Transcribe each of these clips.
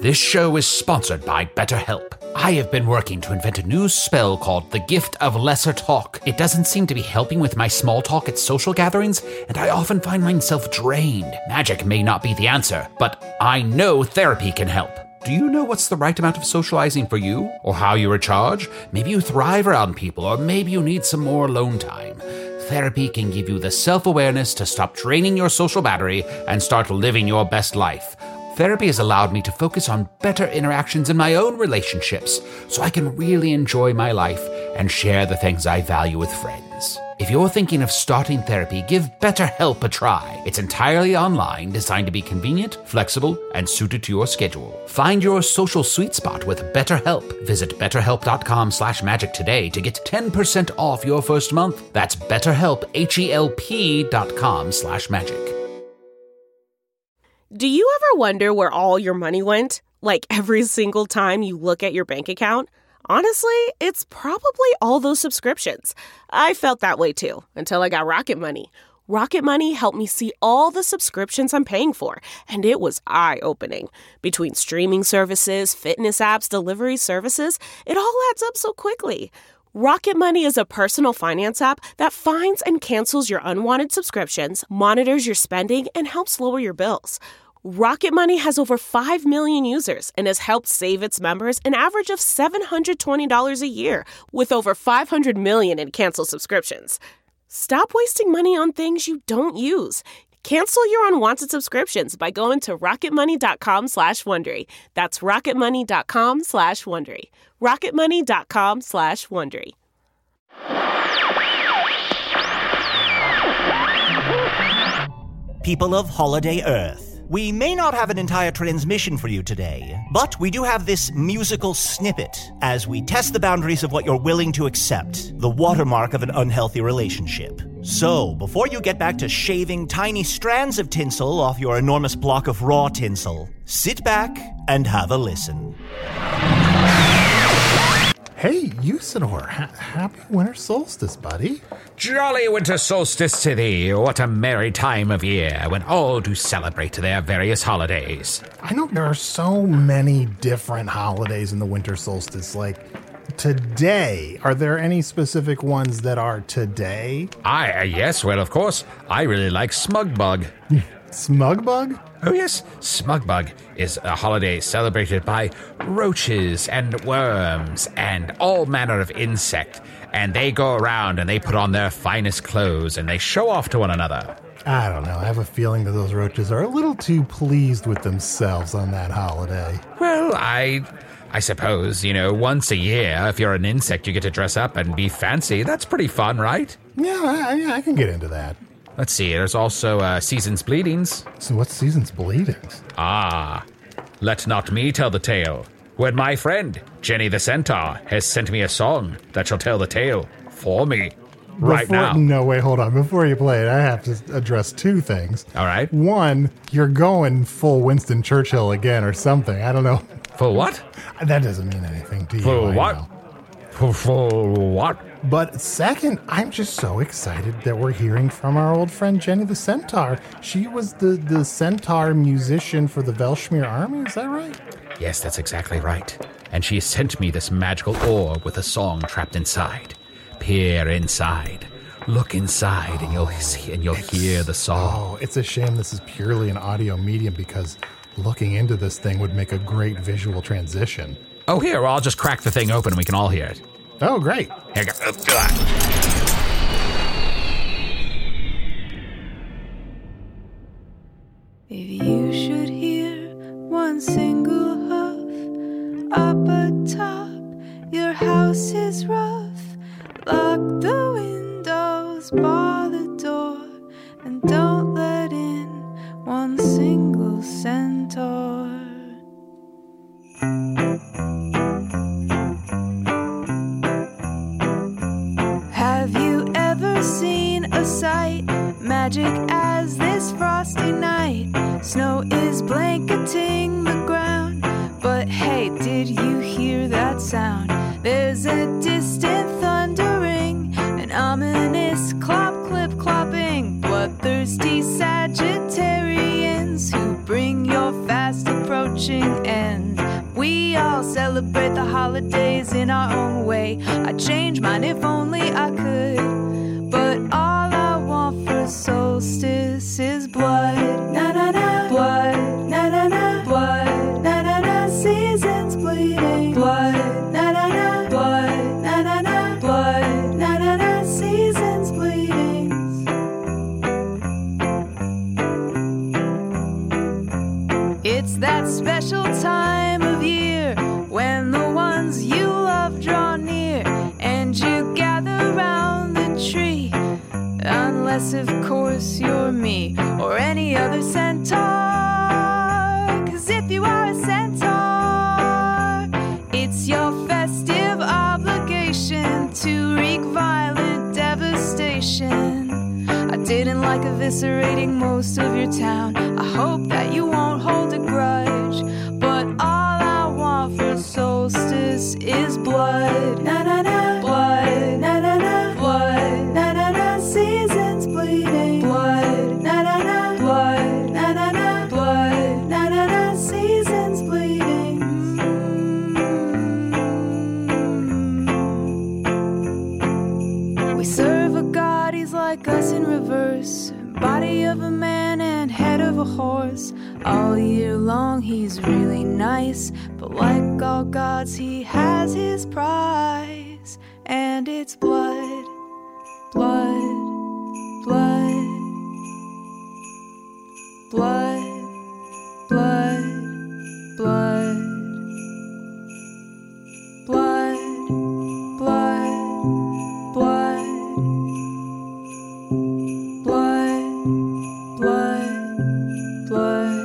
This show is sponsored by BetterHelp. I have been working to invent a new spell called the Gift of Lesser Talk. It doesn't seem to be helping with my small talk at social gatherings, and I often find myself drained. Magic may not be the answer, but I know therapy can help. Do you know what's the right amount of socializing for you? Or how you recharge? Maybe you thrive around people, or maybe you need some more alone time. Therapy can give you the self-awareness to stop draining your social battery and start living your best life. Therapy has allowed me to focus on better interactions in my own relationships, so I can really enjoy my life and share the things I value with friends. If you're thinking of starting therapy, give BetterHelp a try. It's entirely online, designed to be convenient, flexible, and suited to your schedule. Find your social sweet spot with BetterHelp. Visit betterhelp.com/magic today to get 10% off your first month. That's BetterHelp, HELP.com/magic. Do you ever wonder where all your money went? Like every single time you look at your bank account? Honestly, it's probably all those subscriptions. I felt that way too, until I got Rocket Money. Rocket Money helped me see all the subscriptions I'm paying for, and it was eye-opening. Between streaming services, fitness apps, delivery services, it all adds up so quickly. Rocket Money is a personal finance app that finds and cancels your unwanted subscriptions, monitors your spending, and helps lower your bills. Rocket Money has over 5 million users and has helped save its members an average of $720 a year, with over 500 million in canceled subscriptions. Stop wasting money on things you don't use. Cancel your unwanted subscriptions by going to rocketmoney.com/Wondery. That's rocketmoney.com/Wondery. rocketmoney.com/Wondery. People of Holiday Earth, we may not have an entire transmission for you today, but we do have this musical snippet as we test the boundaries of what you're willing to accept, the watermark of an unhealthy relationship. So, before you get back to shaving tiny strands of tinsel off your enormous block of raw tinsel, sit back and have a listen. Hey, Usador, happy winter solstice, buddy. Jolly winter solstice to thee. What a merry time of year when all do celebrate their various holidays. I know there are so many different holidays in the winter solstice, like today. Are there any specific ones that are today? Yes, well, of course. I really like Smugbug. Smugbug? Oh, yes. Smugbug is a holiday celebrated by roaches and worms and all manner of insect. And they go around and they put on their finest clothes and they show off to one another. I don't know. I have a feeling that those roaches are a little too pleased with themselves on that holiday. Well, I suppose, once a year, if you're an insect, you get to dress up and be fancy. That's pretty fun, right? Yeah, I can get into that. Let's see, there's also Season's Bleedings. So what's Season's Bleedings? Let not me tell the tale. When my friend, Jenny the Centaur, has sent me a song that shall tell the tale for me right now. No, wait, hold on. Before you play it, I have to address two things. All right. One, you're going full Winston Churchill again or something. I don't know. For what? That doesn't mean anything to you. For what? For what? But second, I'm just so excited that we're hearing from our old friend Jenny the Centaur. She was the centaur musician for the Velshmere army, is that right? Yes, that's exactly right. And she sent me this magical orb with a song trapped inside. Peer inside. Look inside and you'll see and you'll hear the song. Oh, it's a shame this is purely an audio medium because looking into this thing would make a great visual transition. Oh, here, I'll just crack the thing open and we can all hear it. Oh, great. Here you go. If you should hear one single huff up atop, your house is rough. Lock the windows, bar the door, and don't let in one single centaur. Have you ever seen a sight magic as this frosty night? Snow is blanketing the ground, but hey, did you hear that sound? There's a distant thundering, an ominous clop clip clopping. Bloodthirsty Sagittarians who bring your fast approach approaching end. We all celebrate the holidays in our own way. I'd change mine if only I could, but all I want for solstice is blood. Na na na, blood. Na na na, blood. Na na na, seasons bleeding. Blood. Na na na, blood. Na na na, blood. Na na na, seasons bleeding. It's that special time of year when the ones you love draw near and you gather round the tree. Unless, of course, you're me or any other centaur. 'Cause if you are a centaur, it's your festive obligation to wreak violent devastation. I didn't like eviscerating most of your town. I hope that you won't hold a grudge. But all I want for solstice is blood. Na na na, blood. Na na na, blood. Na na na, seasons bleeding. Blood. Na na na, blood. Na na na, blood. Na na na, seasons bleeding. We serve a God, he's like us in reverse. Body of a man and head of a horse. All year long he's really nice, but like all gods he has his prize. And it's blood, blood, blood, blood, blood, blood, blood, blood, blood, blood, blood, blood,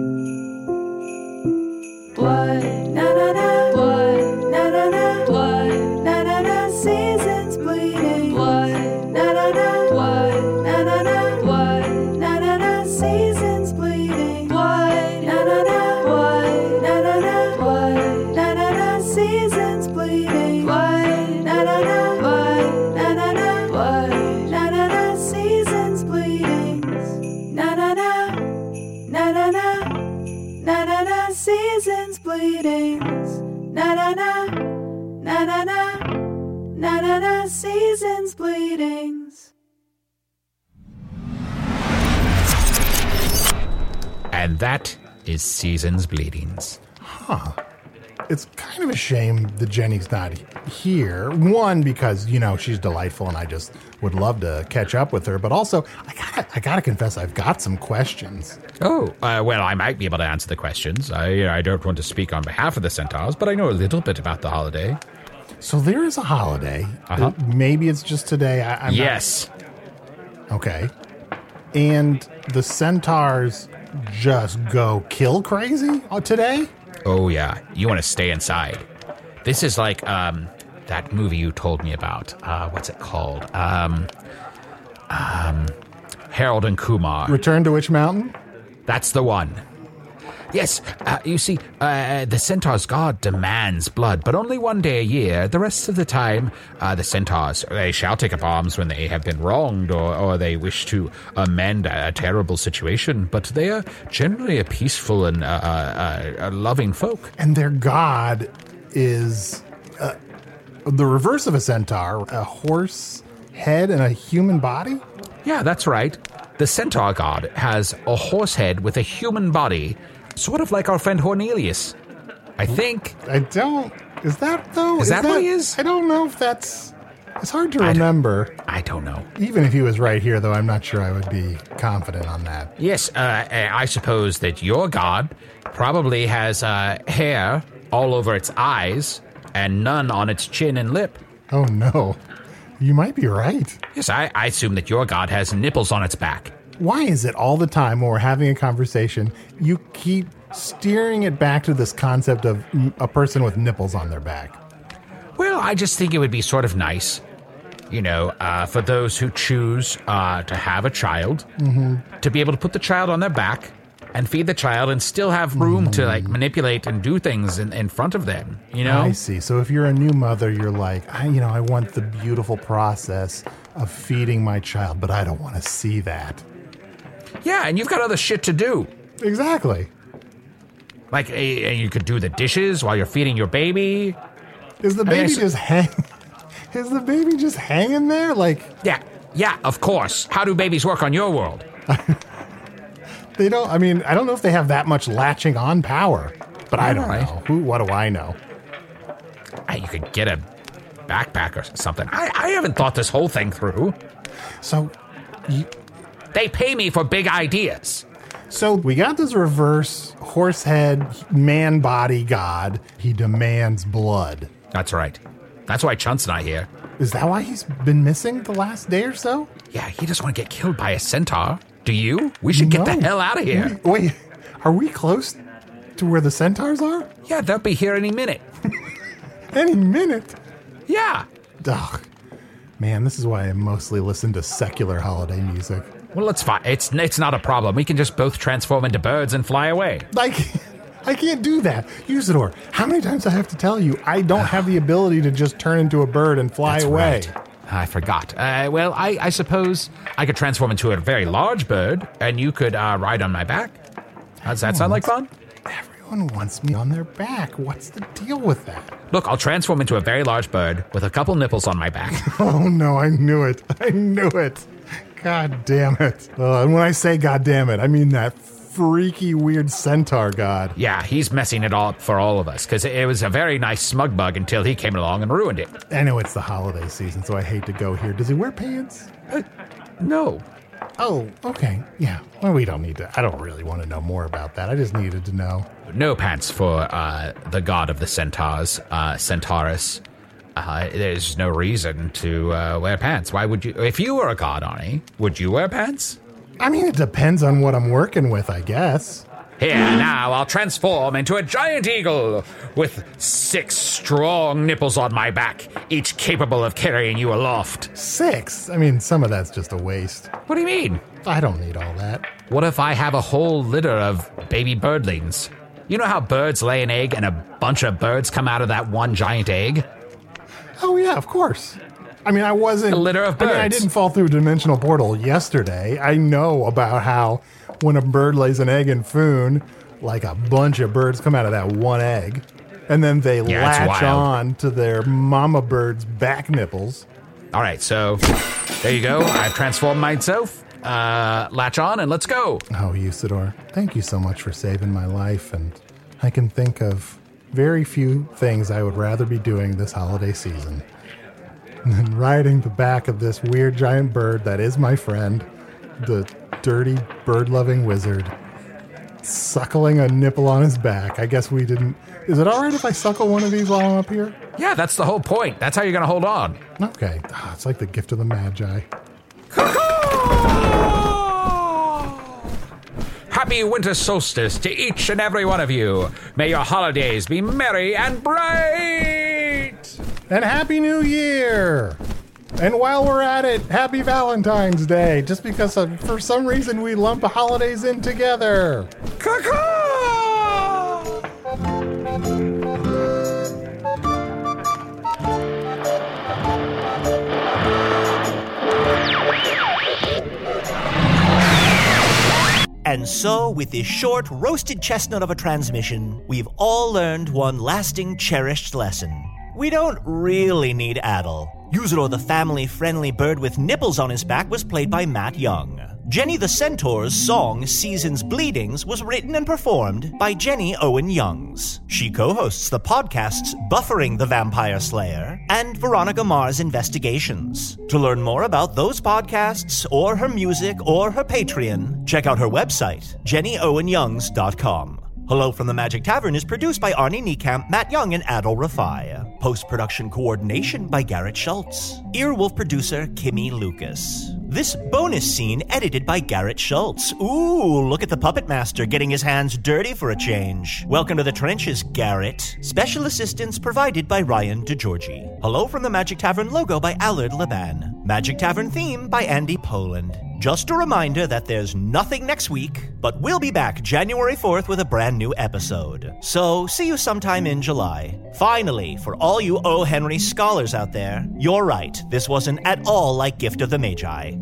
blood, na na na, blood, na na na, blood, na na na, seasons bleeding. Blood, na na na, blood, na na na, blood, na na na, seasons bleeding. Blood, na na na, blood, na na na, blood, na na na, seasons bleeding. Blood, na na na, blood, na na na, blood, na na na, seasons bleeding. Na na na, na na na, na na na, seasons bleedings. Na na na, na na na, na na na, seasons bleedings. And that is Seasons Bleedings. It's kind of a shame that Jenny's not here. One, because, you know, she's delightful and I just would love to catch up with her. But also, I gotta confess, I've got some questions. Oh, well, I might be able to answer the questions. I don't want to speak on behalf of the Centaurs, but I know a little bit about the holiday. So there is a holiday. Uh-huh. Maybe it's just today. I'm Yes. not- Okay. And the centaurs just go kill crazy today? Oh, yeah. You want to stay inside. This is like that movie you told me about. What's it called? Harold and Kumar. Return to Witch Mountain? That's the one. Yes, you see, the Centaur's god demands blood, but only one day a year. The rest of the time, the Centaurs, they shall take up arms when they have been wronged or they wish to amend a terrible situation, but they are generally a peaceful and a loving folk. And their god is the reverse of a centaur, a horse head and a human body? Yeah, that's right. The Centaur god has a horse head with a human body, sort of like our friend Hornelius. I think. Is that though? Is that what he is? I don't know if that's. It's hard to remember. I don't know. Even if he was right here, though, I'm not sure I would be confident on that. Yes, I suppose that your god probably has hair all over its eyes and none on its chin and lip. Oh, no. You might be right. Yes, I assume that your god has nipples on its back. Why is it all the time when we're having a conversation, you keep steering it back to this concept of a person with nipples on their back? Well, I just think it would be sort of nice, you know, for those who choose to have a child, to be able to put the child on their back and feed the child and still have room to, like, manipulate and do things in front of them, you know? I see. So if you're a new mother, you're like, I want the beautiful process of feeding my child, but I don't want to see that. Yeah, and you've got other shit to do. Exactly. Like, you could do the dishes while you're feeding your baby. Is the baby just hanging there? Like, yeah, of course. How do babies work on your world? they don't. I mean, I don't know if they have that much latching on power, but I don't know. What do I know? You could get a backpack or something. I haven't thought this whole thing through. So, they pay me for big ideas. So we got this reverse horsehead man body god. He demands blood. That's right. That's why Chunt's not here. Is that why he's been missing the last day or so? Yeah, he doesn't want to get killed by a centaur. Do you? We should get the hell out of here. Wait, are we close to where the centaurs are? Yeah, they'll be here any minute. Any minute? Yeah. Ugh. Man, this is why I mostly listen to secular holiday music. Well, it's fine. It's not a problem. We can just both transform into birds and fly away. I can't do that. Usador, how many times do I have to tell you I don't have the ability to just turn into a bird and fly away? Right. I forgot. Well, I suppose I could transform into a very large bird, and you could ride on my back. Does that sound like fun? Everyone wants me on their back. What's the deal with that? Look, I'll transform into a very large bird with a couple nipples on my back. Oh, no, I knew it. God damn it. And when I say god damn it, I mean that freaky, weird centaur god. Yeah, he's messing it all up for all of us, because it was a very nice smug bug until he came along and ruined it. I know it's the holiday season, so I hate to go here. Does he wear pants? No. Oh, okay. Yeah. Well, we don't need to. I don't really want to know more about that. I just needed to know. No pants for the god of the centaurs, Centaurus. There's no reason to wear pants. Why would you? If you were a god, Arnie, would you wear pants? I mean, it depends on what I'm working with, I guess. Here, now, I'll transform into a giant eagle with 6 strong nipples on my back, each capable of carrying you aloft. 6? I mean, some of that's just a waste. What do you mean? I don't need all that. What if I have a whole litter of baby birdlings? You know how birds lay an egg and a bunch of birds come out of that one giant egg? Oh, yeah, of course. I mean, I wasn't... A litter of birds. I didn't fall through a dimensional portal yesterday. I know about how when a bird lays an egg in Foon, like a bunch of birds come out of that one egg, and then they latch on to their mama bird's back nipples. All right, so there you go. I've transformed myself. Latch on and let's go. Oh, Usador, thank you so much for saving my life, and I can think of very few things I would rather be doing this holiday season than riding the back of this weird giant bird that is my friend, the dirty bird-loving wizard, suckling a nipple on his back. I guess we didn't... Is it all right if I suckle one of these while I'm up here? Yeah, that's the whole point. That's how you're going to hold on. Okay. It's like the gift of the Magi. Happy winter solstice to each and every one of you. May your holidays be merry and bright. And Happy New Year. And while we're at it, Happy Valentine's Day. Just because for some reason we lump holidays in together. And so, with this short, roasted chestnut of a transmission, we've all learned one lasting, cherished lesson. We don't really need Adel. Usador, the family-friendly bird with nipples on his back, was played by Matt Young. Jenny the Centaur's song, Season's Bleedings, was written and performed by Jenny Owen Youngs. She co-hosts the podcasts Buffering the Vampire Slayer and Veronica Mars Investigations. To learn more about those podcasts, or her music, or her Patreon, check out her website, jennyowenyoungs.com. Hello from the Magic Tavern is produced by Arnie Niekamp, Matt Young, and Adel Rafai. Post-production coordination by Garrett Schultz. Earwolf producer Kimmy Lucas. This bonus scene edited by Garrett Schultz. Ooh, look at the Puppet Master getting his hands dirty for a change. Welcome to the trenches, Garrett. Special assistance provided by Ryan DeGiorgi. Hello from the Magic Tavern logo by Allard Laban. Magic Tavern theme by Andy Poland. Just a reminder that there's nothing next week, but we'll be back January 4th with a brand new episode. So, see you sometime in July. Finally, for all you O. Henry scholars out there, you're right, this wasn't at all like Gift of the Magi.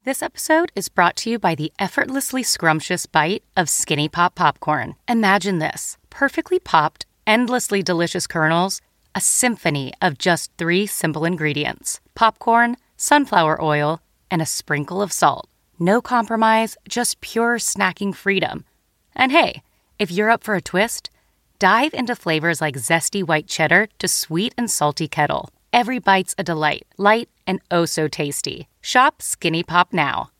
This episode is brought to you by the effortlessly scrumptious bite of Skinny Pop popcorn. Imagine this: perfectly popped, endlessly delicious kernels, a symphony of just 3 simple ingredients: popcorn, sunflower oil, and a sprinkle of salt. No compromise, just pure snacking freedom. And hey, if you're up for a twist, dive into flavors like zesty white cheddar to sweet and salty kettle. Every bite's a delight, light and oh so tasty. Shop Skinny Pop now.